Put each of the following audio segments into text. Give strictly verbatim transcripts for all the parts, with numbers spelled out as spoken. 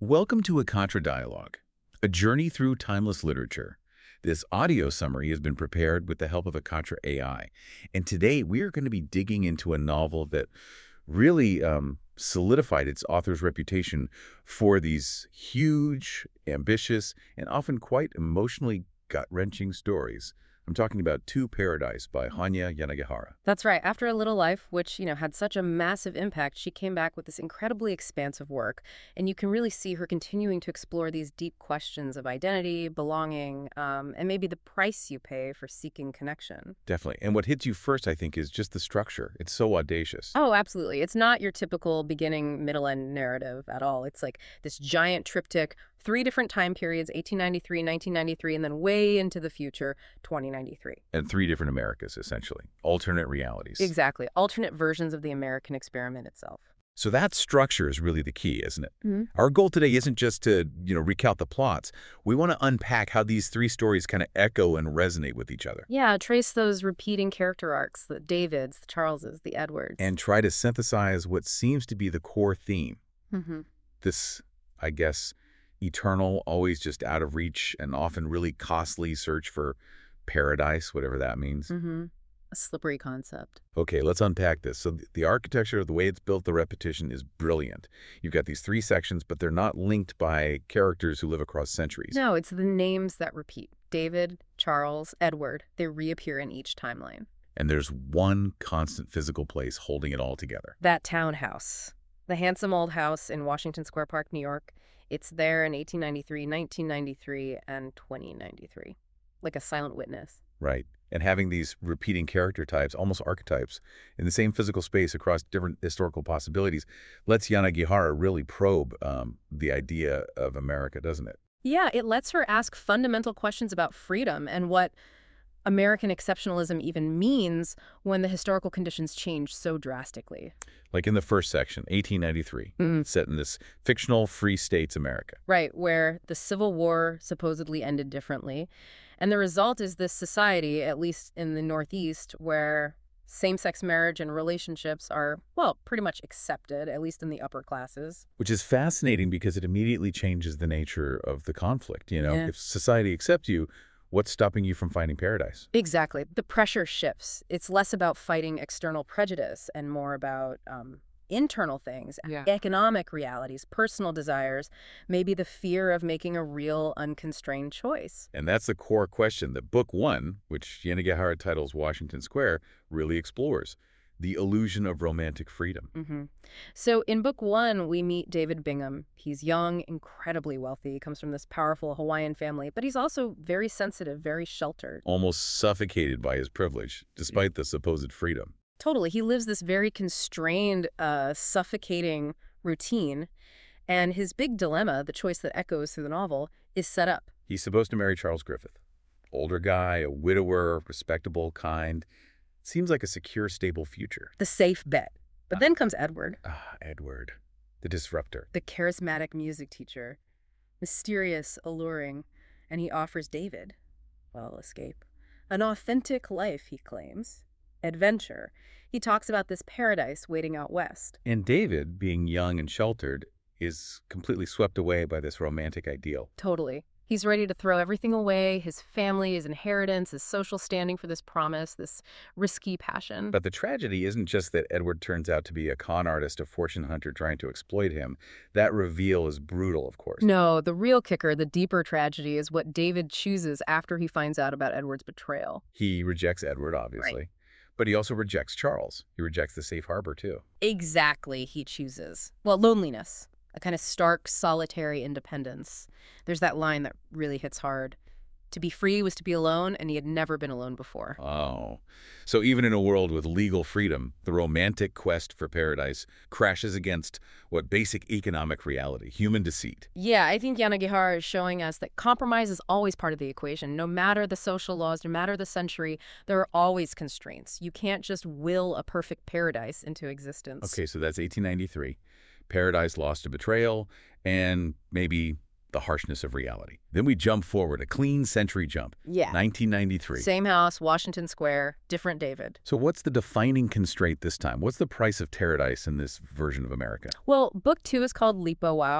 Welcome to a Contra Dialogue, a journey through timeless literature. This audio summary has been prepared with the help of a Contra A I, and today we are going to be digging into a novel that really um, solidified its author's reputation for these huge, ambitious, and often quite emotionally gut-wrenching stories. I'm talking about To Paradise by Hanya Yanagihara. That's right. After A Little Life, which, you know, had such a massive impact, she came back with this incredibly expansive work. And you can really see her continuing to explore these deep questions of identity, belonging, um, and maybe the price you pay for seeking connection. Definitely. And what hits you first, I think, is just the structure. It's so audacious. Oh, absolutely. It's not your typical beginning, middle, end narrative at all. It's like this giant triptych, three different time periods, eighteen ninety-three, nineteen ninety-three, and then way into the future, twenty ninety-three. And three different Americas, essentially. Alternate realities. Exactly. Alternate versions of the American experiment itself. So that structure is really the key, isn't it? Mm-hmm. Our goal today isn't just to, you know, recount the plots. We want to unpack how these three stories kind of echo and resonate with each other. Yeah, trace those repeating character arcs, the Davids, the Charleses, the Edwards. And try to synthesize what seems to be the core theme. Mm-hmm. This, I guess, eternal, always just out of reach, and often really costly search for paradise, whatever that means. Mm-hmm. A slippery concept. Okay, let's unpack this. So th- the architecture, the way it's built, the repetition is brilliant. You've got these three sections, but they're not linked by characters who live across centuries. No, it's the names that repeat. David, Charles, Edward. They reappear in each timeline. And there's one constant physical place holding it all together. That townhouse. The handsome old house in Washington Square Park, New York. It's there in eighteen ninety-three, nineteen ninety-three, and twenty ninety-three. Like a silent witness. Right. And having these repeating character types, almost archetypes, in the same physical space across different historical possibilities lets Yanagihara really probe um, the idea of America, doesn't it? Yeah, it lets her ask fundamental questions about freedom and what American exceptionalism even means when the historical conditions change so drastically. Like in the first section, eighteen ninety-three, Mm. set in this fictional Free States America. Right, where the Civil War supposedly ended differently. And the result is this society, at least in the Northeast, where same-sex marriage and relationships are, well, pretty much accepted, at least in the upper classes. Which is fascinating because it immediately changes the nature of the conflict. You know, Yeah. if society accepts you, what's stopping you from finding paradise? Exactly. The pressure shifts. It's less about fighting external prejudice and more about um, internal things, Yeah. economic realities, personal desires, maybe the fear of making a real unconstrained choice. And that's the core question that Book One, which Yanagihara titles Washington Square, really explores. The illusion of romantic freedom. Mm-hmm. So in book one, we meet David Bingham. He's young, incredibly wealthy, comes from this powerful Hawaiian family, but he's also very sensitive, very sheltered. Almost suffocated by his privilege, despite the supposed freedom. Totally. He lives this very constrained, uh, suffocating routine. And his big dilemma, the choice that echoes through the novel, is set up. He's supposed to marry Charles Griffith. Older guy, a widower, respectable, kind. Seems like a secure, stable future. The safe bet. But then comes Edward, Ah, Edward, the disruptor. the charismatic music teacher. Mysterious, alluring. And he offers David, well, escape. An authentic life, he claims. Adventure. He talks about this paradise waiting out west. And David, being young and sheltered, is completely swept away by this romantic ideal. Totally. He's ready to throw everything away, his family, his inheritance, his social standing for this promise, this risky passion. But the tragedy isn't just that Edward turns out to be a con artist, a fortune hunter trying to exploit him. That reveal is brutal, of course. No, the real kicker, the deeper tragedy, is what David chooses after he finds out about Edward's betrayal. He rejects Edward, obviously. Right. But he also rejects Charles. He rejects the safe harbor, too. Exactly, he chooses. Well, loneliness. A kind of stark, solitary independence. There's that line that really hits hard. To be free was to be alone, and he had never been alone before. Oh. So even in a world with legal freedom, the romantic quest for paradise crashes against what basic economic reality, human deceit. Yeah, I think Yanagihara is showing us that compromise is always part of the equation. No matter the social laws, no matter the century, there are always constraints. You can't just will a perfect paradise into existence. Okay, so that's eighteen ninety-three. Paradise lost to betrayal, and maybe the harshness of reality. Then we jump forward, a clean century jump. Yeah. nineteen ninety-three. Same house, Washington Square, different David. So what's the defining constraint this time? What's the price of paradise in this version of America? Well, book two is called Lipo Wow.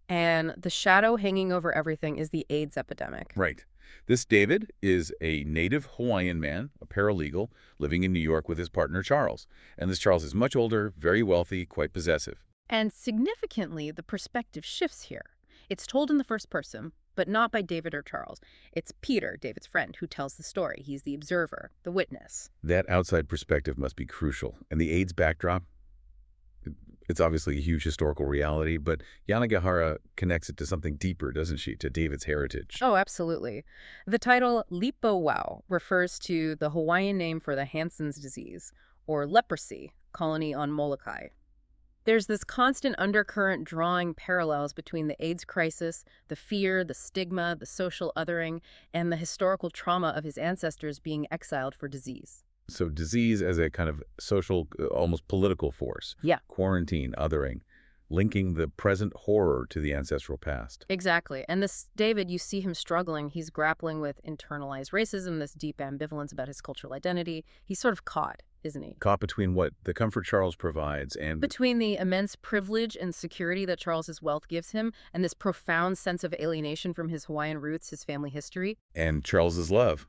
And the shadow hanging over everything is the AIDS epidemic. Right. This David is a native Hawaiian man, a paralegal, living in New York with his partner Charles. And this Charles is much older, very wealthy, quite possessive. And significantly, the perspective shifts here. It's told in the first person, but not by David or Charles. It's Peter, David's friend, who tells the story. He's the observer, the witness. That outside perspective must be crucial. And the AIDS backdrop? It's obviously a huge historical reality, but Yanagihara connects it to something deeper, doesn't she, to David's heritage? Oh, absolutely. The title Lipo Wau refers to the Hawaiian name for the Hansen's disease, or leprosy, colony on Molokai. There's this constant undercurrent drawing parallels between the AIDS crisis, the fear, the stigma, the social othering, and the historical trauma of his ancestors being exiled for disease. So disease as a kind of social, uh, almost political force. Yeah. Quarantine, othering, linking the present horror to the ancestral past. Exactly. And this David, you see him struggling. He's grappling with internalized racism, this deep ambivalence about his cultural identity. He's sort of caught, isn't he? Caught between what the comfort Charles provides and... Between the immense privilege and security that Charles's wealth gives him and this profound sense of alienation from his Hawaiian roots, his family history. And Charles's love.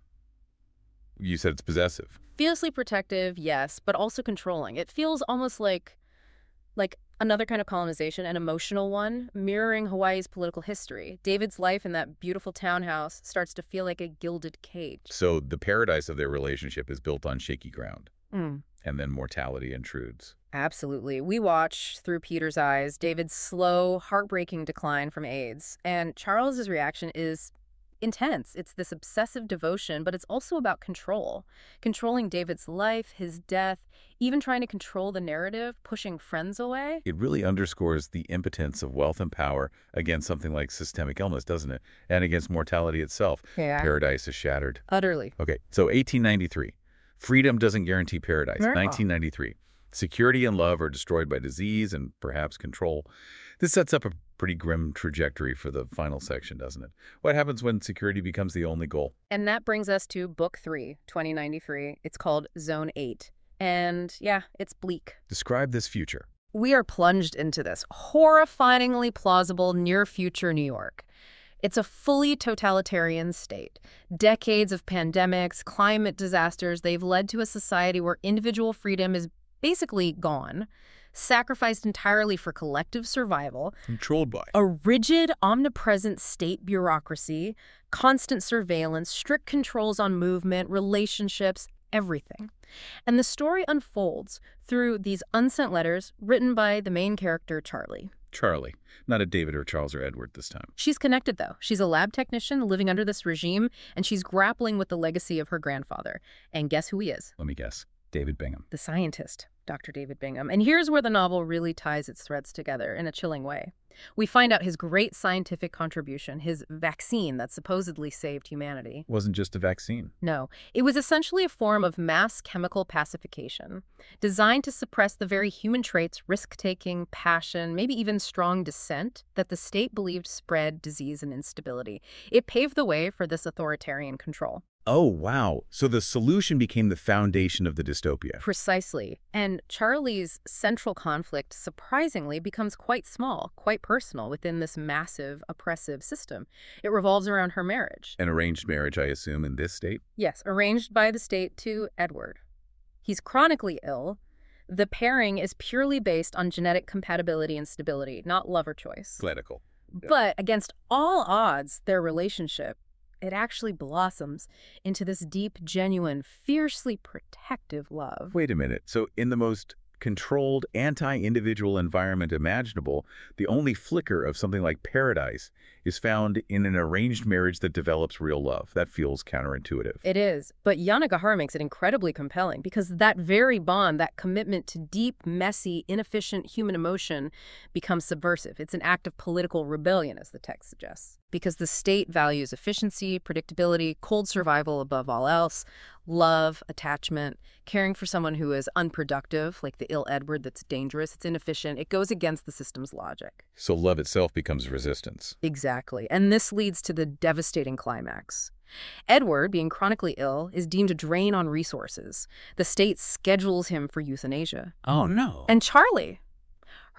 You said it's possessive. Fiercely protective, yes, but also controlling. It feels almost like like another kind of colonization, an emotional one, mirroring Hawaii's political history. David's life in that beautiful townhouse starts to feel like a gilded cage. So the paradise of their relationship is built on shaky ground. Mm. And then mortality intrudes. Absolutely. We watch, through Peter's eyes, David's slow, heartbreaking decline from AIDS. And Charles's reaction is intense. It's this obsessive devotion, but it's also about control. Controlling David's life, his death, even trying to control the narrative, pushing friends away. It really underscores the impotence of wealth and power against something like systemic illness, doesn't it? And against mortality itself. Yeah. Paradise is shattered. Utterly. Okay, so eighteen ninety-three. Freedom doesn't guarantee paradise. Yeah. nineteen ninety-three. Security and love are destroyed by disease and perhaps control. This sets up a pretty grim trajectory for the final section, doesn't it? What happens when security becomes the only goal? And that brings us to Book three, twenty ninety-three. It's called Zone eight. And yeah, it's bleak. Describe this future. We are plunged into this horrifyingly plausible near-future New York. It's a fully totalitarian state. Decades of pandemics, climate disasters, they've led to a society where individual freedom is basically gone, sacrificed entirely for collective survival. Controlled by. A rigid, omnipresent state bureaucracy, constant surveillance, strict controls on movement, relationships, everything. And the story unfolds through these unsent letters written by the main character, Charlie. Charlie. Not a David or Charles or Edward this time. She's connected, though. She's a lab technician living under this regime, and she's grappling with the legacy of her grandfather. And guess who he is? Let me guess. David Bingham. The scientist, Doctor David Bingham. And here's where the novel really ties its threads together in a chilling way. We find out his great scientific contribution, his vaccine that supposedly saved humanity. Wasn't just a vaccine. No, it was essentially a form of mass chemical pacification, designed to suppress the very human traits, risk-taking, passion, maybe even strong dissent, that the state believed spread disease and instability. It paved the way for this authoritarian control. Oh, wow. So the solution became the foundation of the dystopia. Precisely. And Charlie's central conflict, surprisingly, becomes quite small, quite personal within this massive, oppressive system. It revolves around her marriage. An arranged marriage, I assume, in this state? Yes, arranged by the state to Edward. He's chronically ill. The pairing is purely based on genetic compatibility and stability, not love or choice. Clinical. Yeah. But against all odds, their relationship, it actually blossoms into this deep, genuine, fiercely protective love. Wait a minute. So in the most controlled, anti-individual environment imaginable, the only flicker of something like paradise is found in an arranged marriage that develops real love. That feels counterintuitive. It is. But Yanagihara makes it incredibly compelling because that very bond, that commitment to deep, messy, inefficient human emotion becomes subversive. It's an act of political rebellion, as the text suggests. Because the state values efficiency, predictability, cold survival above all else, love, attachment, caring for someone who is unproductive, like the ill Edward that's dangerous, it's inefficient. It goes against the system's logic. So love itself becomes resistance. Exactly. And this leads to the devastating climax. Edward, being chronically ill, is deemed a drain on resources. The state schedules him for euthanasia. Oh, no. And Charlie,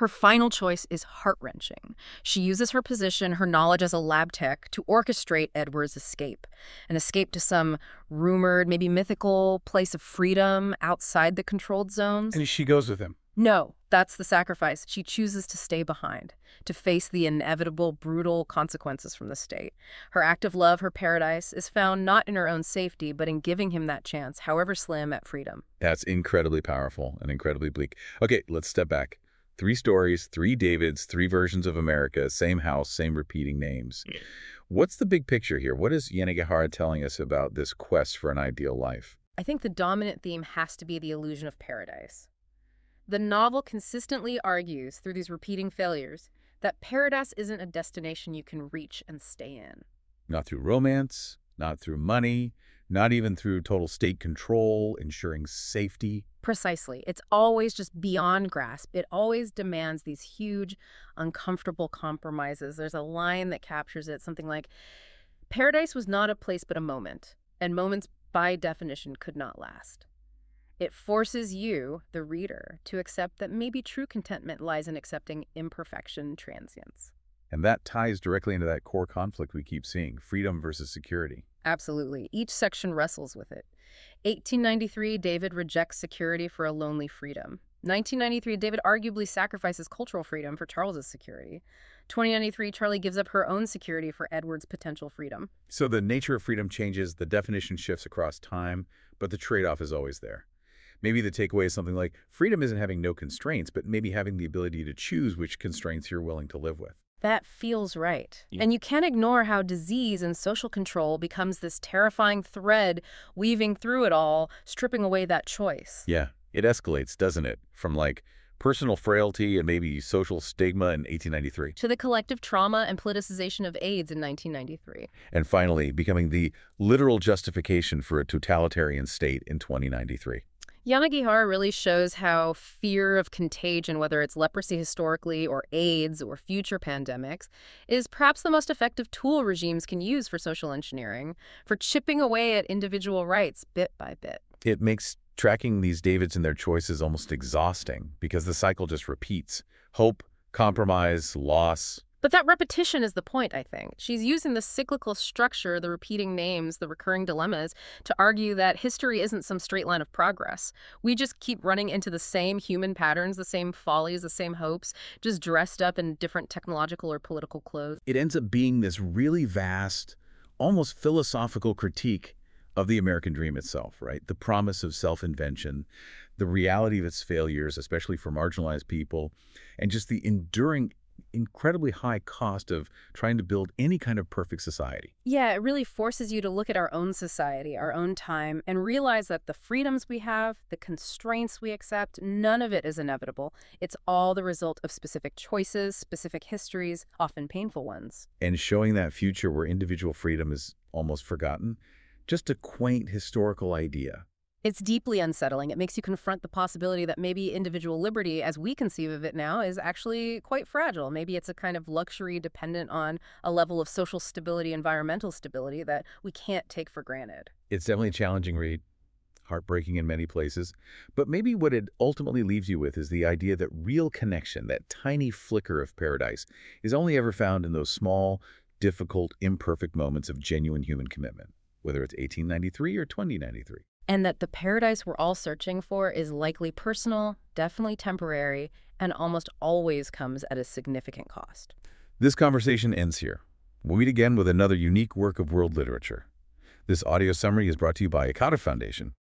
Her final choice is heart-wrenching. She uses her position, her knowledge as a lab tech, to orchestrate Edward's escape. An escape to some rumored, maybe mythical place of freedom outside the controlled zones. And she goes with him. No, that's the sacrifice. She chooses to stay behind, to face the inevitable, brutal consequences from the state. Her act of love, her paradise, is found not in her own safety, but in giving him that chance, however slim, at freedom. That's incredibly powerful and incredibly bleak. Okay, let's step back. Three stories, three Davids, three versions of America, same house, same repeating names. Yeah. What's the big picture here? What is Yanagihara telling us about this quest for an ideal life? I think the dominant theme has to be the illusion of paradise. The novel consistently argues, through these repeating failures, that paradise isn't a destination you can reach and stay in. Not through romance, not through money, not even through total state control, ensuring safety. Precisely. It's always just beyond grasp. It always demands these huge, uncomfortable compromises. There's a line that captures it, something like, paradise was not a place but a moment, and moments by definition could not last. It forces you, the reader, to accept that maybe true contentment lies in accepting imperfection, transience. And that ties directly into that core conflict we keep seeing, freedom versus security. Absolutely. Each section wrestles with it. eighteen ninety-three, David rejects security for a lonely freedom. nineteen ninety-three, David arguably sacrifices cultural freedom for Charles's security. twenty ninety-three, Charlie gives up her own security for Edward's potential freedom. So the nature of freedom changes, the definition shifts across time, but the trade-off is always there. Maybe the takeaway is something like, freedom isn't having no constraints, but maybe having the ability to choose which constraints you're willing to live with. That feels right. Yeah. And you can't ignore how disease and social control becomes this terrifying thread weaving through it all, stripping away that choice. Yeah, it escalates, doesn't it? From like personal frailty and maybe social stigma in eighteen ninety-three. To the collective trauma and politicization of AIDS in nineteen ninety-three. And finally, becoming the literal justification for a totalitarian state in twenty ninety-three. Yanagihara really shows how fear of contagion, whether it's leprosy historically or AIDS or future pandemics, is perhaps the most effective tool regimes can use for social engineering, for chipping away at individual rights bit by bit. It makes tracking these Davids and their choices almost exhausting because the cycle just repeats. Hope, compromise, loss. But that repetition is the point, I think. She's using the cyclical structure, the repeating names, the recurring dilemmas, to argue that history isn't some straight line of progress. We just keep running into the same human patterns, the same follies, the same hopes, just dressed up in different technological or political clothes. It ends up being this really vast, almost philosophical critique of the American dream itself, right? The promise of self-invention, the reality of its failures, especially for marginalized people, and just the enduring incredibly high cost of trying to build any kind of perfect society. Yeah, it really forces you to look at our own society, our own time, and realize that the freedoms we have, the constraints we accept, none of it is inevitable. It's all the result of specific choices, specific histories, often painful ones. And showing that future where individual freedom is almost forgotten, just a quaint historical idea. It's deeply unsettling. It makes you confront the possibility that maybe individual liberty, as we conceive of it now, is actually quite fragile. Maybe it's a kind of luxury dependent on a level of social stability, environmental stability that we can't take for granted. It's definitely a challenging read, heartbreaking in many places. But maybe what it ultimately leaves you with is the idea that real connection, that tiny flicker of paradise, is only ever found in those small, difficult, imperfect moments of genuine human commitment, whether it's eighteen ninety-three or twenty ninety-three. And that the paradise we're all searching for is likely personal, definitely temporary, and almost always comes at a significant cost. This conversation ends here. We'll meet again with another unique work of world literature. This audio summary is brought to you by Ekata Foundation.